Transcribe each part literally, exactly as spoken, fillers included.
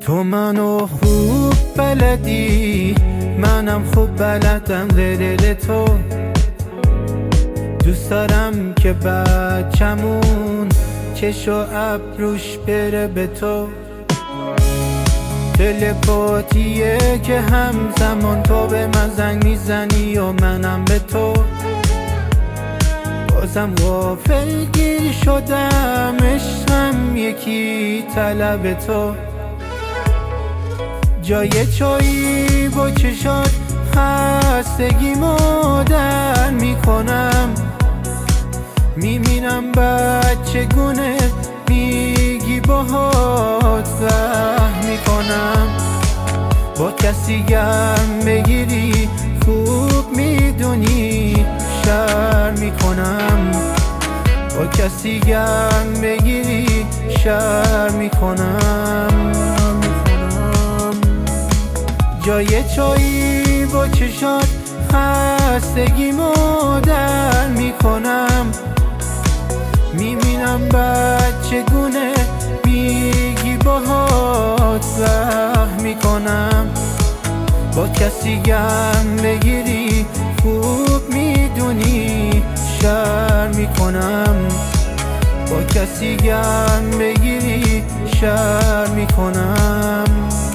تو منو خوب بلدی، منم خوب بلدم دل تو. دوست دارم که بچمون چش و ابروش بره به تو. تلپاتیه که همزمان تو به من زنگ میزنی و منم به تو. بازم غافلگیر شدم، عشقم یکی طلب تو. جای چایی با چشات خستگیمو در میکنم. میبینم بچگونه میگی باهات وهم میکنم. با کسی گرم بگیری خوب میدونی شر میکنم. با کسی گرم بگیری شر میکنم. جای چایی با چشات خستگیمو در میکنم. میبینم بچگونه میگی باهات وهم میکنم. با کسی گرم بگیری خوب میدونی شر میکنم. با کسی گرم بگیری شر میکنم.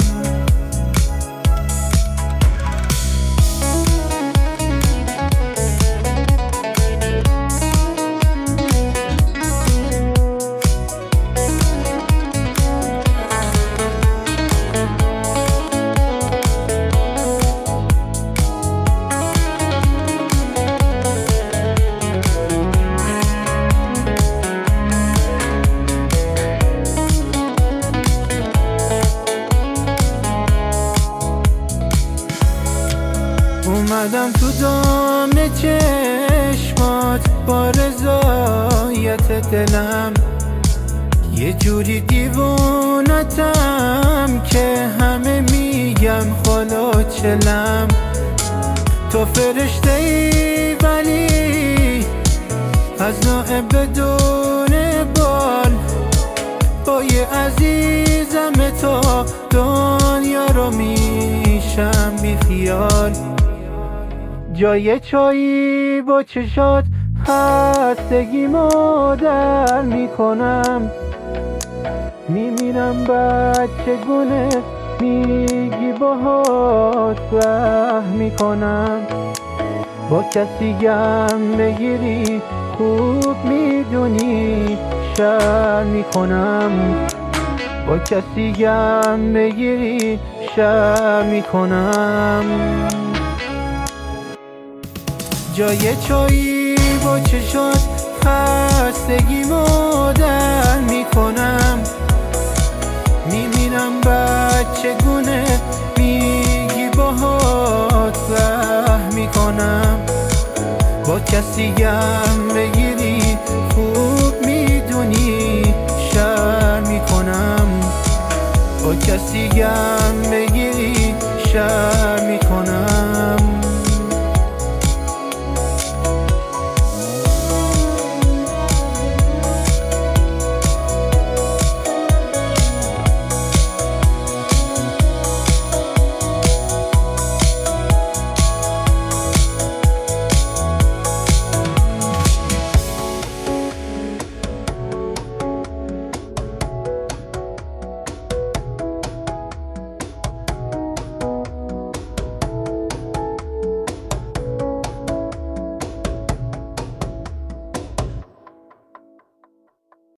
اومدم تو دام چشمات با رضایت دلم. یه جوری دیوونتم که همه میگم خالا چلم. تو فرشته ای ولی از نوع بدون بال. با یه عزیزم تو دنیا رو میشم بی خیال. جای چایی با چشات خستگیمو در میکنم. میمیرم بچگونه میگی باهات وهم میکنم. با کسی گرم بگیری خوب میدونی شر میکنم. با کسی گرم بگیری شر میکنم. جای چایی با چشات خستگیمو در میکنم. میبینم بچگونه میگی باهات وهم میکنم. با کسی گرم بگیری خوب میدونی شر میکنم. با کسی گرم بگیری شر